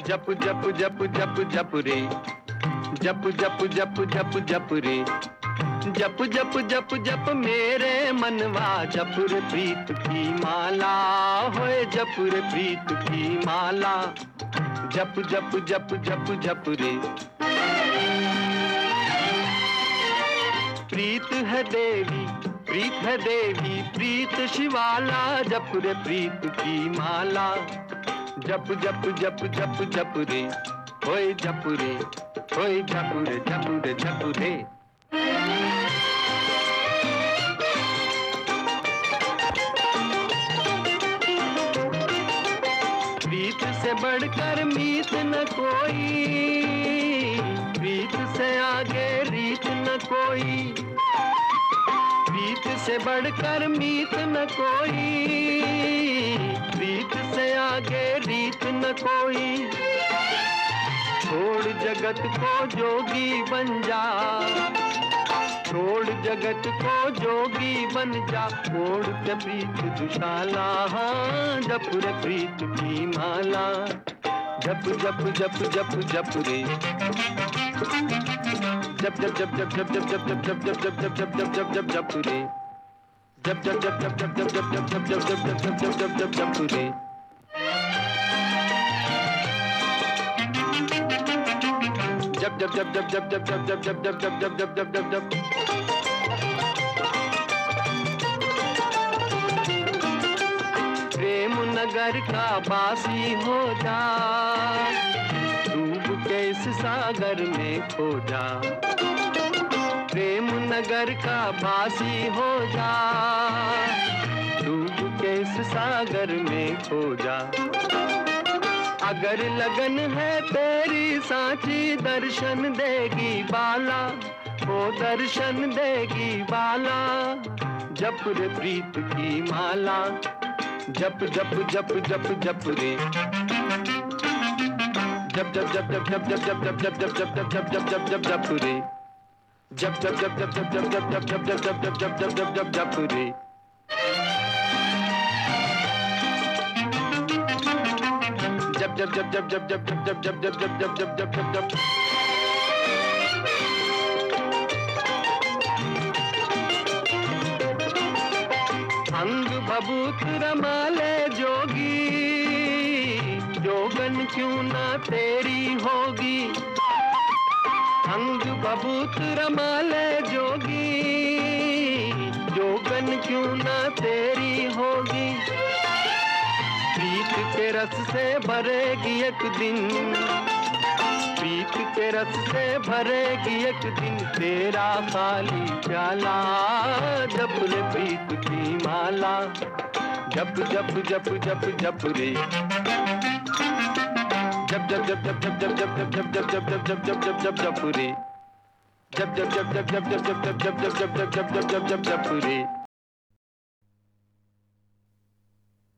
जप जप जप जप जप रे, जप जप जप जप जप रे, जप जप जप जप मेरे मनवा, जप रे प्रीत की माला, होए जप रे प्रीत की माला, जप जप जप जप जप रे। प्रीत है देवी, प्रीत है देवी, प्रीत शिवाला, जप रे प्रीत की माला, जप जप जप जप जप रे, होए जप रे, होए जप रे जप रे जप रे। प्रीत से बढ़कर मीत न कोई, प्रीत से आगे रीत न कोई, प्रीत से बढ़कर मीत न कोई, प्रीत से आगे रीत न कोई। छोड़ जगत को जोगी बन जा, छोड़ जगत को जोगी बन जा, छोड़ के प्रीत दुशाला, हाँ जप रे प्रीत की माला, जप जप जप जप जप रे, जप जप जप जप जप जप जप जप जप जप जप जप जप जप जप जप रे, जप जप जप जप जप जप जप जप जप जप जप जप जप जप जप जप रे। जप जप जप जप जप जप जप जप जप जप जप जप जप जप जप। प्रेम नगर का बासी हो जा, डूब के इस सागर में खो जा, प्रेम नगर का बासी हो जा, डूब के इस सागर में खो जा। अगर लगन है तेरी सांची, दर्शन देगी बाला, वो दर्शन देगी बाला, जप रे प्रीत की माला, जप जप जप जप जप रे, जप जप जप जप जप जप जप जप जप जप जप जप जप जप जप जप रे, जप जप जप जप जप जप जप जप जप जप जप जप जप जप जप जप रे। जप जप जप जप जप जप जप जप जप जप जप जप जप जप जप। अंग भभूत रमाले जोगी, जोगन क्यों ना तेरी होगी, अंग भभूत रमाले जोगी, जोगन क्यों ना तेरी होगी। प्रीत के रस से भरेगी एक दिन, प्रीत के रस से भरेगी एक दिन तेरा खाली प्याला, जप रे प्रीत की माला, जप जप जप जप जप रे, जप जप जप जप जप जप जप जप जप जप जप जप जप जप जप रे, जप जप जप जप जप जप जप जप जप जप जप जप जप जप जप रे।